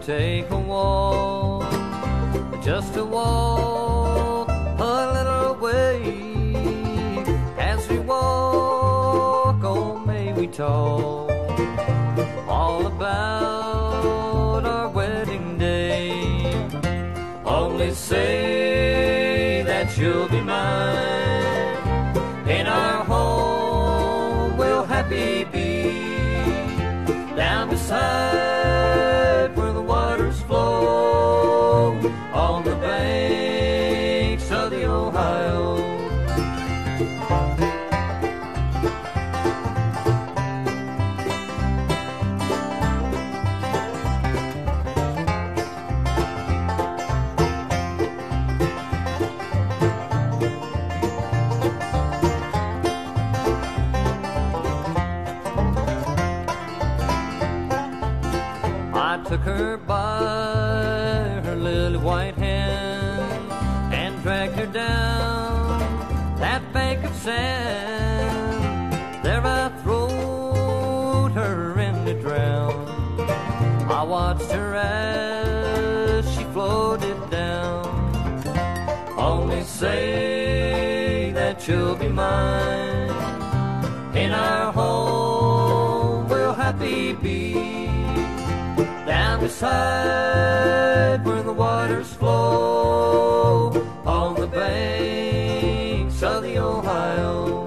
take a walk, just a walk a little way. As we walk, oh, may we talk all about our wedding day. Only say that you'll be mine. In our home we'll happy be, down beside where the waters flow, on the banks of the Ohio. I took her by her lily white hand and dragged her down that bank of sand. There I throwed her in to drown. I watched her as she floated down. Only say that you'll be mine. In our home we'll happy be, down beside where the waters flow, on the banks of the Ohio.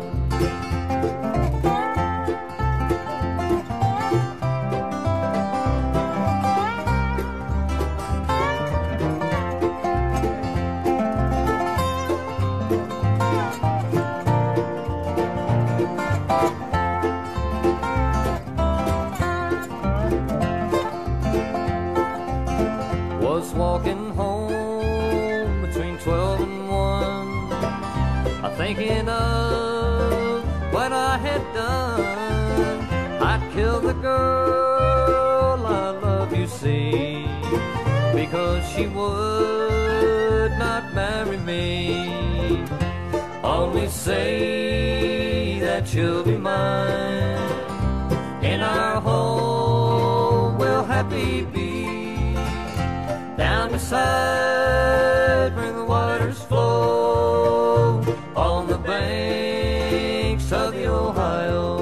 Was walking home between 12 and 1, thinking of what I had done. I'd kill the girl I love, you see, because she would not marry me. Only say that you'll be mine. In our home we'll happy be, down beside where the waters flow, on the banks of the Ohio.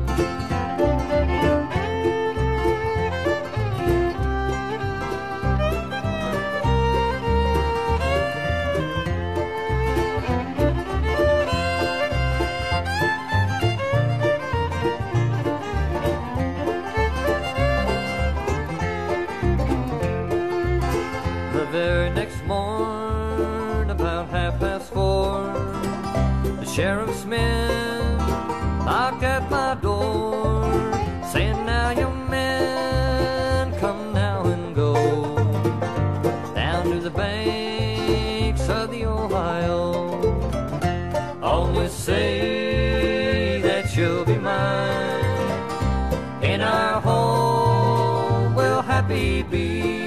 The very next morn, about 4:30, the sheriff's men knocked at my door, saying, "Now, young man, come now and go down to the banks of the Ohio. Only say that you'll be mine. In our home we'll happy be,